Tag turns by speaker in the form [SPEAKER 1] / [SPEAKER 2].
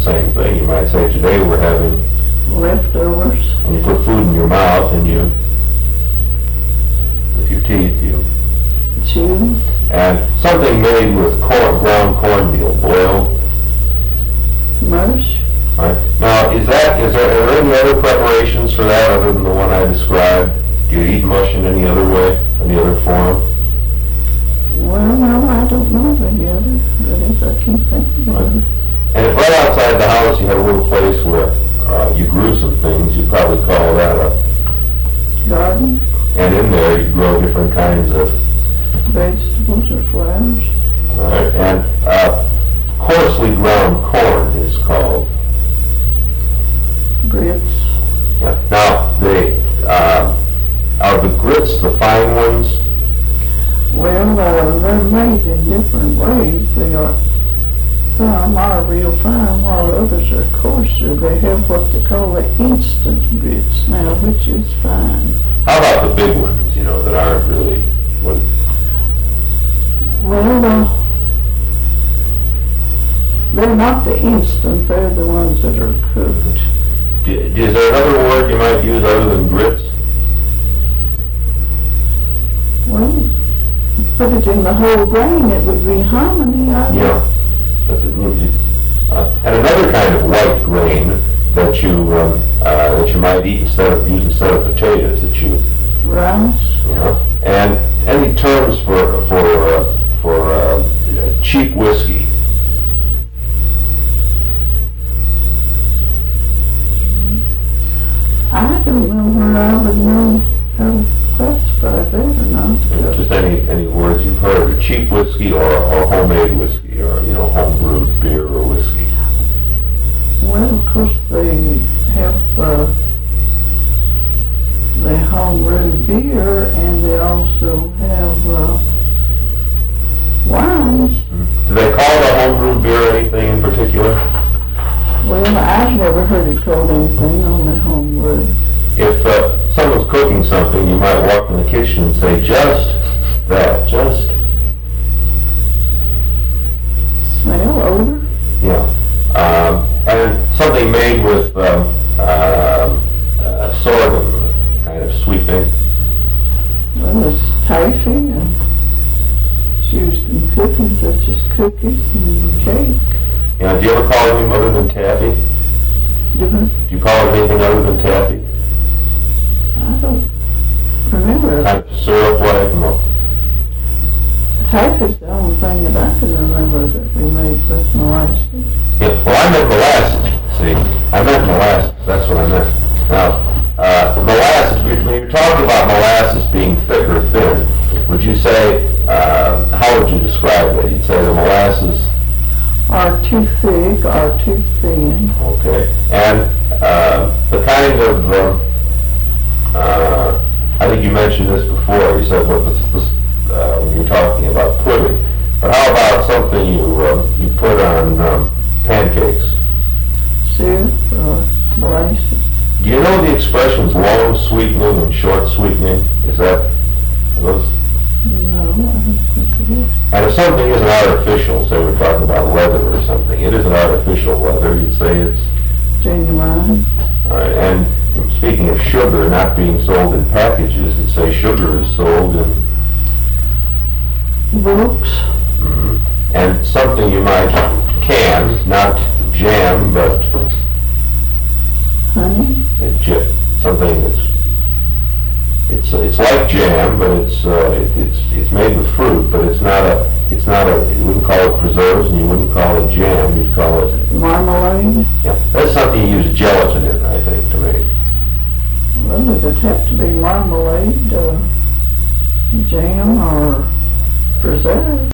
[SPEAKER 1] same thing. You might say, today we're having
[SPEAKER 2] leftovers.
[SPEAKER 1] and you put food in your mouth and you, with your teeth, you
[SPEAKER 2] Chew.
[SPEAKER 1] and something made with ground cornmeal, boiled.
[SPEAKER 2] Mush.
[SPEAKER 1] Right. Now, are there any other preparations for that other than the one I described? Do you eat mush in any other way, any other form?
[SPEAKER 2] Well, no, I don't know of any other. That is, I can't think of any.
[SPEAKER 1] And if right outside the house you had a little place where you grew some things, you'd probably call that a
[SPEAKER 2] Garden.
[SPEAKER 1] And in there you grow different kinds of
[SPEAKER 2] Vegetables or flowers.
[SPEAKER 1] all right, and coarsely ground corn is called.
[SPEAKER 2] Grits.
[SPEAKER 1] Yeah. Now, are the grits the fine ones?
[SPEAKER 2] Well, they're made in different ways. Some are real fine, while others are coarser. They have what they call the instant grits now, which is fine.
[SPEAKER 1] How about the big ones, that aren't really what?
[SPEAKER 2] Well, they're not the instant. They're the ones that are cooked.
[SPEAKER 1] Is there another word you might use other than grits?
[SPEAKER 2] Well, put it in the whole grain, it would be hominy.
[SPEAKER 1] Yeah. That's it. And another kind of white grain that you might eat instead of potatoes that you.
[SPEAKER 2] Rice.
[SPEAKER 1] And any terms for cheap whiskey?
[SPEAKER 2] I don't know where I would know how to classify that or not.
[SPEAKER 1] Just any words you've heard, cheap whiskey or homemade whiskey or home brewed beer or whiskey.
[SPEAKER 2] Well, of course they have the home brewed beer, and they also have wines.
[SPEAKER 1] Do they call the home brewed beer anything in particular?
[SPEAKER 2] Well, I've never heard it called anything on the home brew.
[SPEAKER 1] If someone's cooking something, you might walk in the kitchen and say, just that, just.
[SPEAKER 2] Smell, odor?
[SPEAKER 1] Yeah. And something made with sorghum, kind of sweet thing.
[SPEAKER 2] Well, it's taffy, and it's used in cooking, such as cookies and cake.
[SPEAKER 1] Do you ever call anything other than taffy? Do you call it anything other than taffy?
[SPEAKER 2] I don't remember.
[SPEAKER 1] Kind of syrup-like?
[SPEAKER 2] Taffy's the only thing that I can remember that we made with molasses.
[SPEAKER 1] Yeah, well, I meant molasses. See, I meant molasses. That's what I meant. Now, molasses, when you're talking about molasses being thick or thin, would you say, how would you describe it? You'd say the molasses
[SPEAKER 2] are too thick or too thin.
[SPEAKER 1] Okay. And the kind of, I think you mentioned this before, you said when you were talking about pudding, but how about something you put on pancakes?
[SPEAKER 2] Syrup or molasses.
[SPEAKER 1] Do you know the expressions long sweetening and short sweetening? Is that those?
[SPEAKER 2] No, I don't think it is.
[SPEAKER 1] And if something isn't artificial, say we're talking about leather or something, it isn't artificial leather, you'd say it's
[SPEAKER 2] Genuine.
[SPEAKER 1] all right. And speaking of sugar not being sold in packages, you'd say sugar is sold in
[SPEAKER 2] Books.
[SPEAKER 1] And something you might can, not jam, but
[SPEAKER 2] Honey.
[SPEAKER 1] something that's it's like jam, but it's made with fruit, but it's not a you wouldn't call it preserves and you wouldn't call it jam, you'd call it
[SPEAKER 2] Marmalade.
[SPEAKER 1] yeah. That's something you use gelatin in, I think, to make.
[SPEAKER 2] Well, it'd have to be marmalade, jam, or preserve.